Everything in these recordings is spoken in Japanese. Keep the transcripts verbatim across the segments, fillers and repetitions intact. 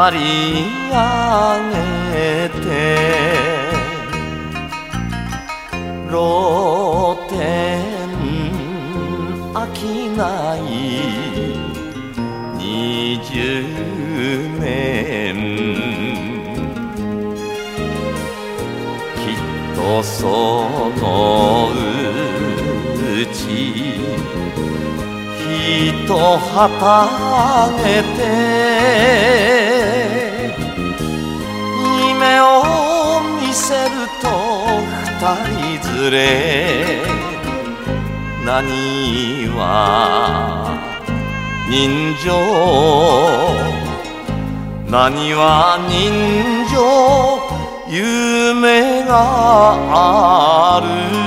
刈り上げて露天商い二十年きっとそのうち一旗あげて夢を見せると二人連れ何は人情何は人情夢があ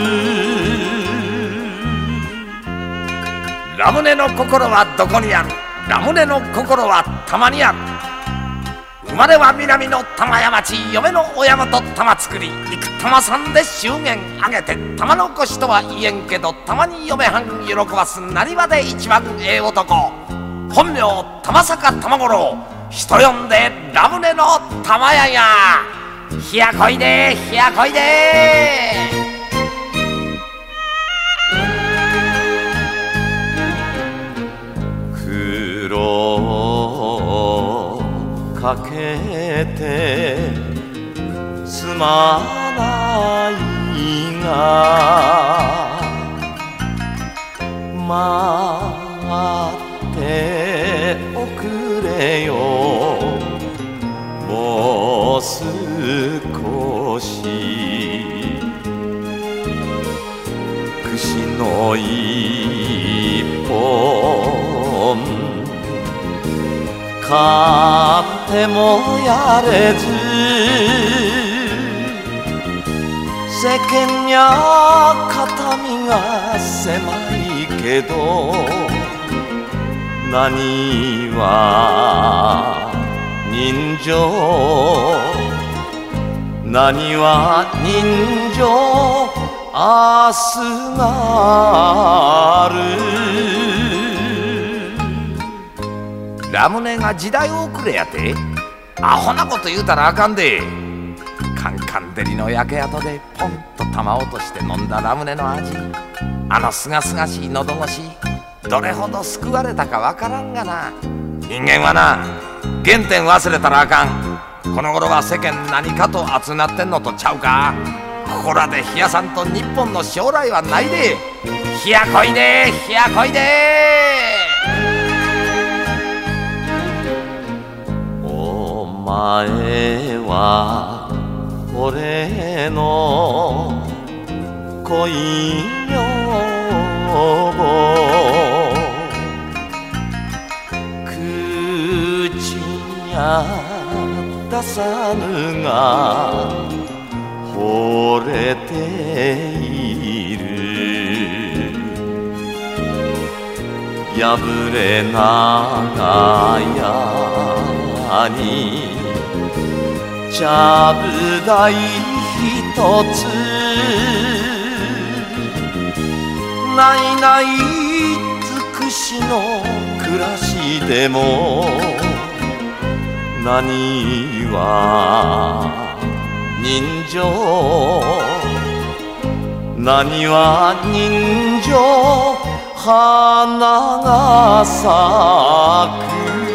る。ラムネの心はどこにある。ラムネの心はたまにある。生まれは南の玉屋町、嫁の親元玉造り、幾玉さんで祝言あげて玉のこしとは言えんけど、たまに嫁はん喜ばすなにわで一番ええ男、本名玉坂玉五郎、人呼んでラムネの玉屋や。ひやこいでひやこいで。かけてすまないが待っておくれよ、もう少し串の一本買ってもやれず、世間にゃ肩身が狭いけど、何は人情何は人情明日がある。ラムネが時代遅れやて、アホなこと言うたらあかんで。カンカン照りの焼け跡でポンと玉落として飲んだラムネの味、あのすがすがしい喉越し、どれほど救われたかわからんがな。人間はな、原点忘れたらあかん。この頃は世間何かと熱なってんのとちゃうか。ここらで冷やさんと日本の将来はないで。冷やこいで冷やこいで。お前は俺の恋女房、口にゃ出さぬが惚れている。破れ長屋にちゃぶ台一つ、ないない尽くしの暮らしでも、何は人情何は人情、花が咲く。